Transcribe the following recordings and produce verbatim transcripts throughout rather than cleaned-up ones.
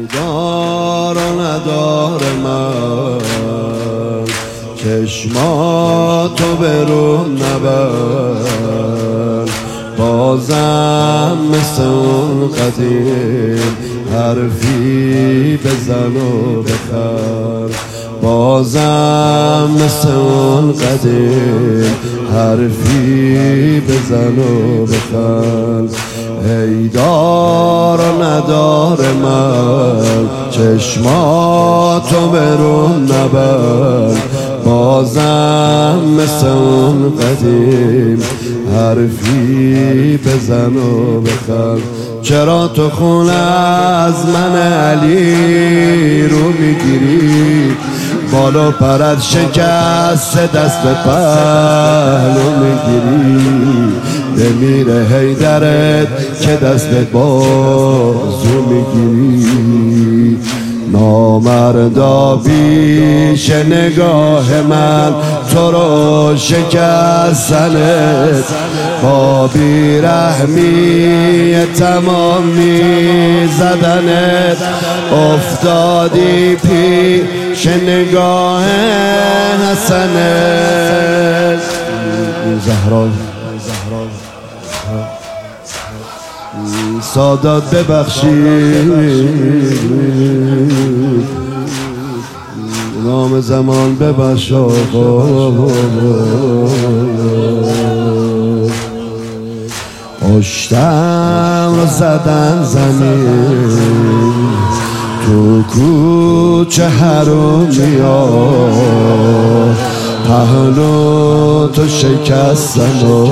دار و ندار من، چشماتو برون نبر. بازم مثل اون قدیم حرفی بزن و بخر. بازم مثل اون قدیم حرفی بزن و بخر. ای دار و ندار من، چشماتو برون نبر. بازم مثل اون قدیم حرفی بزن و بخر. چرا تو خون از من علی رو میگیری؟ بالا پرد شکست دست به پهلو میگیری. بمیره حیدرت که دست به بازو میگیری. نامردا پیش نگاه من تو رو شکستنت، با بیرحمی تمام میزدنت. افتادی پیش نگاه حسنت. زهرا سادات ببخشید، نام زمان ببخش آقا. پشتم رو زدن زمین، تو کوچه حرومی ها پهلو تو شکستن و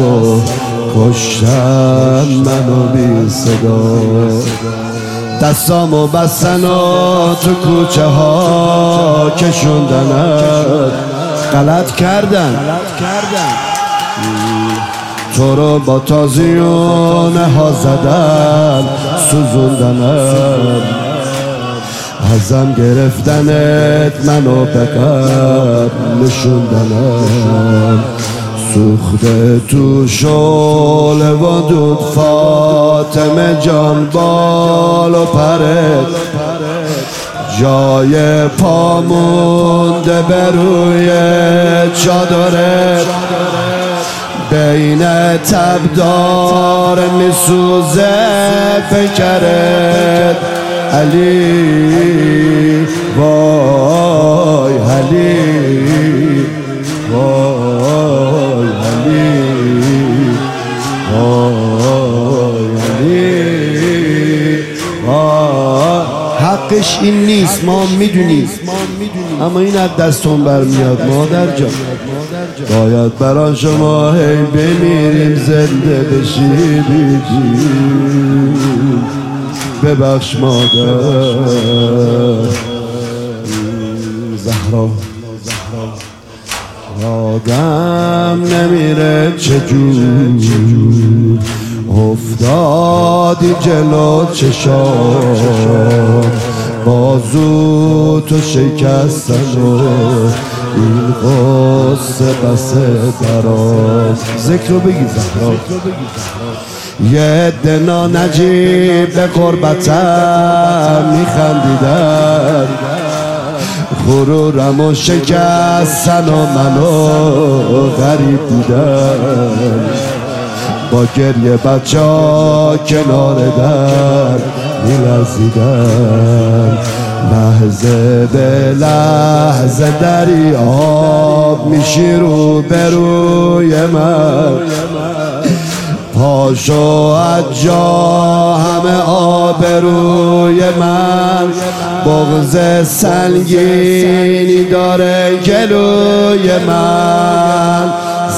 کشتن منو بی صدا. دستامو بستن و تو کوچه ها کشوندنت. غلط کردن تو رو با تازیونه ها زدن، سوزوندنت. ازم گرفتنت منو به قد نشوندنت. سوخته تو شعله و دود فاطمه جان بال و پرت. جای پا مونده به روی چادرت. بین تبدار میسوزه پیکرت. علی وای علی وای علی وای علی وای. حقش این نیست، ما میدونیم، اما این از دستون برمیاد. مادر جان باید برای شما هی بمیریم زنده بشی بیدیم. ببخش مادر. زهرا آدم نمیره چجور، افتادی جلو چشام. بازو تو شکستن و این قصه بسه دراز. ذکر رو بگی زهرا. یه دنا نجیب به قربتم میخندیدن، غرورم و شکستن و منو غریب دیدن. با گریه بچه ها کنار در میلرزیدن. لحظه به لحظه دریاب میشی رو به روی من. پاشو از جا همه آبروی من. بغض سنگینی داره گلوی من.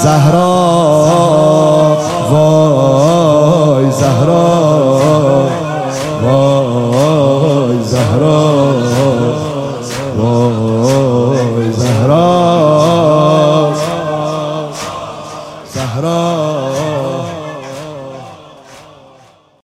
زهرا وای زهرا وای زهرا وای